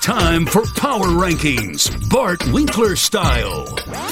time for Power Rankings, Bart Winkler style.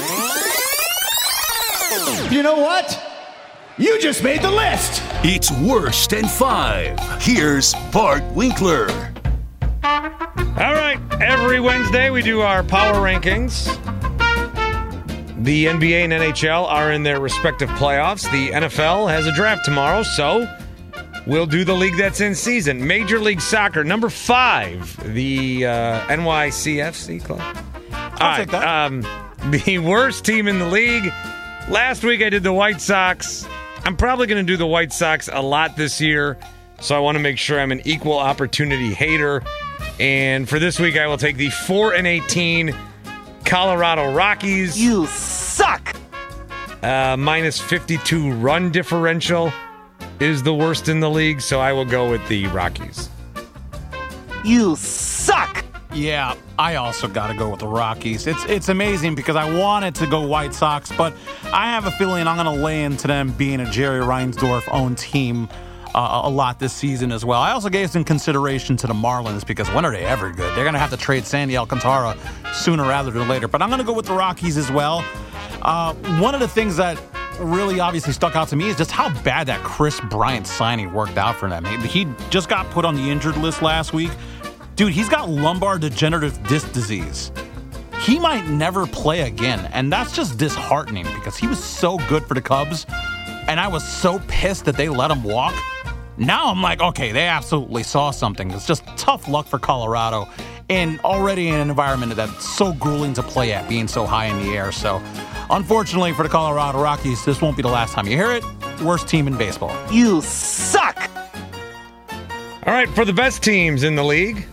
You know what? You just made the list. It's worst and 5. Here's Bart Winkler. All right, every Wednesday we do our Power Rankings. The NBA and NHL are in their respective playoffs. The NFL has a draft tomorrow, so we'll do the league that's in season. Major League Soccer, number 5, the NYCFC club. I'll take that. The worst team in the league. Last week I did the White Sox. I'm probably going to do the White Sox a lot this year, so I want to make sure I'm an equal opportunity hater. And for this week, I will take the 4-18 Colorado Rockies. You suck! Minus 52 run differential is the worst in the league, so I will go with the Rockies. You suck! Yeah, I also got to go with the Rockies. It's amazing because I wanted to go White Sox, but I have a feeling I'm going to lay into them being a Jerry Reinsdorf-owned team a lot this season as well. I also gave some consideration to the Marlins because when are they ever good? They're going to have to trade Sandy Alcantara sooner rather than later. But I'm going to go with the Rockies as well. One of the things that really obviously stuck out to me is just how bad that Chris Bryant signing worked out for them. He just got put on the injured list last week. Dude, he's got lumbar degenerative disc disease. He might never play again, and that's just disheartening because he was so good for the Cubs, and I was so pissed that they let him walk. Now I'm like, okay, they absolutely saw something. It's just tough luck for Colorado, and already in an environment that's so grueling to play at, being so high in the air. So, unfortunately for the Colorado Rockies, this won't be the last time you hear it. Worst team in baseball. You suck! All right, for the best teams in the league.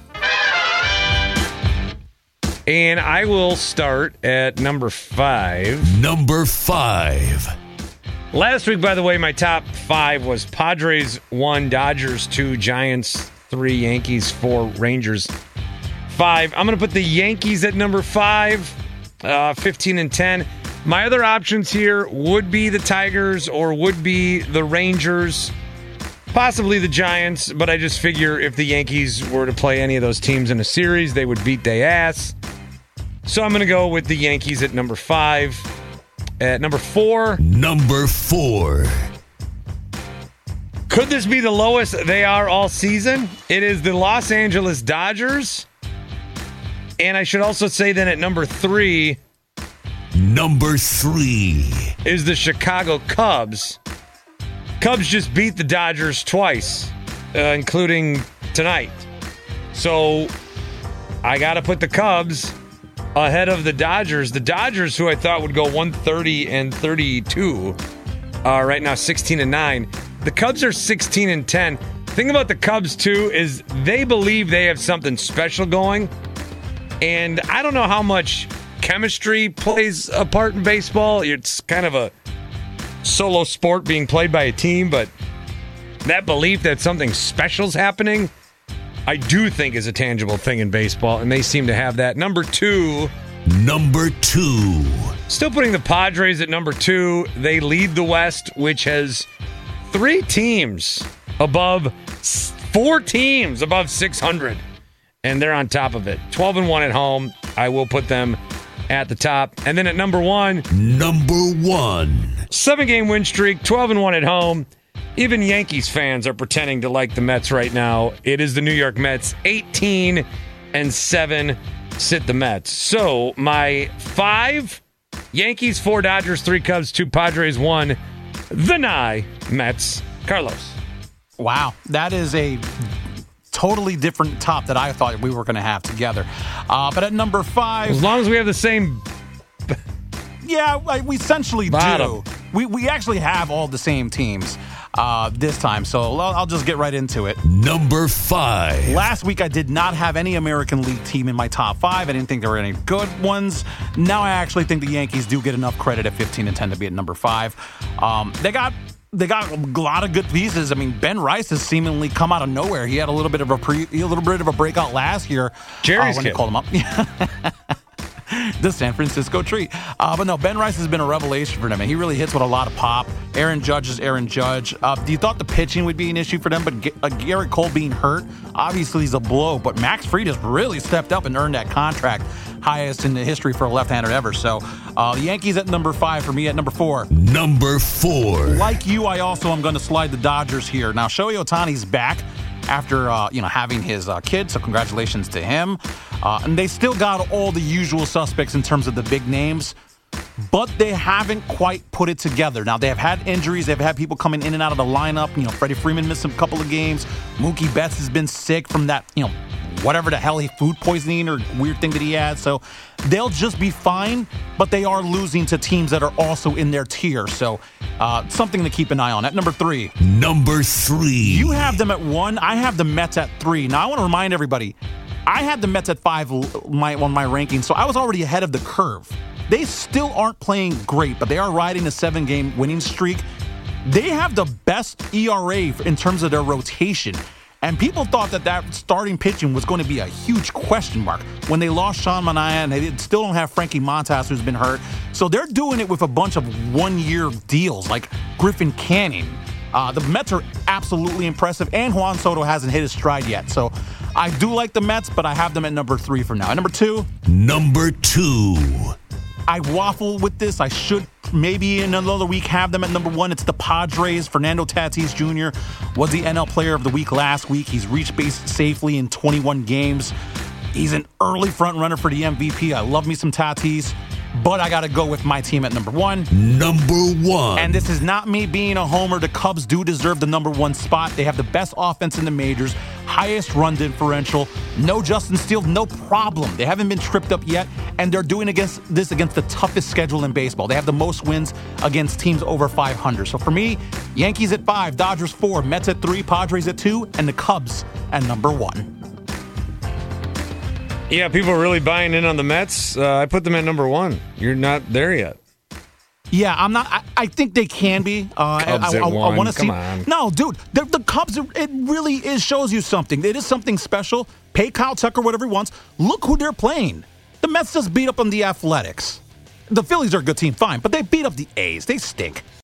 And I will start at number 5. Number 5. Last week, by the way, my top 5 was Padres 1, Dodgers 2, Giants 3, Yankees 4, Rangers 5. I'm going to put the Yankees at number 5, 15 and 10. My other options here would be the Tigers or would be the Rangers, possibly the Giants, but I just figure if the Yankees were to play any of those teams in a series, they would beat their ass. So I'm going to go with the Yankees at number 5. At number 4. Number 4. Could this be the lowest they are all season? It is the Los Angeles Dodgers. And I should also say that at number 3. Number 3. Is the Chicago Cubs. Cubs just beat the Dodgers twice, including tonight. So I got to put the Cubs ahead of the Dodgers. The Dodgers, who I thought would go 130 and 32, are right now 16 and 9. The Cubs are 16 and 10. The thing about the Cubs, too, is they believe they have something special going. And I don't know how much chemistry plays a part in baseball. It's kind of a solo sport being played by a team, but that belief that something special's happening, I do think is a tangible thing in baseball, and they seem to have that. Number 2. Number 2. Still putting the Padres at number 2. They lead the West, which has 4 teams above 600, and they're on top of it. 12 and 1 at home. I will put them at the top. And then at number 1. Number 1. 7-game win streak, 12 and 1 at home. Even Yankees fans are pretending to like the Mets right now. It is the New York Mets. 18 and 7 sit the Mets. So my 5, Yankees 4, Dodgers 3, Cubs 2, Padres 1, the Nye Mets. Carlos. Wow, that is a totally different top that I thought we were going to have together. But at number 5... As long as we have the same... Yeah, we essentially bottom. do. We actually have all the same teams this time, so I'll just get right into it. Number 5. Last week, I did not have any American League team in my top 5. I didn't think there were any good ones. Now I actually think the Yankees do get enough credit at 15 and 10 to be at number 5. They got a lot of good pieces. I mean, Ben Rice has seemingly come out of nowhere. He had a little bit of a breakout last year. Jerry's when kid. they called him up. the San Francisco Tree. But no, Ben Rice has been a revelation for them, and he really hits with a lot of pop. Aaron Judge is Aaron Judge. You thought the pitching would be an issue for them, but Garrett Cole being hurt, obviously is a blow. But Max Fried has really stepped up and earned that contract, highest in the history for a left-hander ever. So the Yankees at number 5, for me at number 4. Number 4. Like you, I also am going to slide the Dodgers here. Now, Shohei Ohtani's back after having his kid, so congratulations to him. And they still got all the usual suspects in terms of the big names, but they haven't quite put it together. Now, they have had injuries. They've had people coming in and out of the lineup. Freddie Freeman missed a couple of games. Mookie Betts has been sick from that, whatever the hell, food poisoning or weird thing that he had. So they'll just be fine, but they are losing to teams that are also in their tier. So something to keep an eye on. At number 3. Number 3. You have them at 1. I have the Mets at 3. Now, I want to remind everybody, I had the Mets at 5 on my ranking, so I was already ahead of the curve. They still aren't playing great, but they are riding a 7-game winning streak. They have the best ERA in terms of their rotation. And people thought that starting pitching was going to be a huge question mark when they lost Sean Manaea, and they still don't have Frankie Montas, who's been hurt. So they're doing it with a bunch of one-year deals like Griffin Canning. The Mets are absolutely impressive, and Juan Soto hasn't hit his stride yet. So I do like the Mets, but I have them at number 3 for now. At number 2. Number 2. I waffle with this. I should maybe in another week have them at number 1. It's the Padres. Fernando Tatis Jr. was the NL Player of the Week last week. He's reached base safely in 21 games. He's an early front runner for the MVP. I love me some Tatis, but I got to go with my team at number 1. Number 1. And this is not me being a homer. The Cubs do deserve the number 1 spot. They have the best offense in the majors, highest run differential. No Justin Steele, no problem. They haven't been tripped up yet, and they're doing against the toughest schedule in baseball. They have the most wins against teams over 500. So for me, Yankees at 5, Dodgers 4, Mets at 3, Padres at 2, and the Cubs at number 1. Yeah, people are really buying in on the Mets. I put them at number 1. You're not there yet. Yeah, I'm not. I think they can be. Cubs at 1. I want to see. Come on. No, dude, the Cubs. It really shows you something. It is something special. Pay Kyle Tucker whatever he wants. Look who they're playing. The Mets just beat up on the Athletics. The Phillies are a good team, fine, but they beat up the A's. They stink.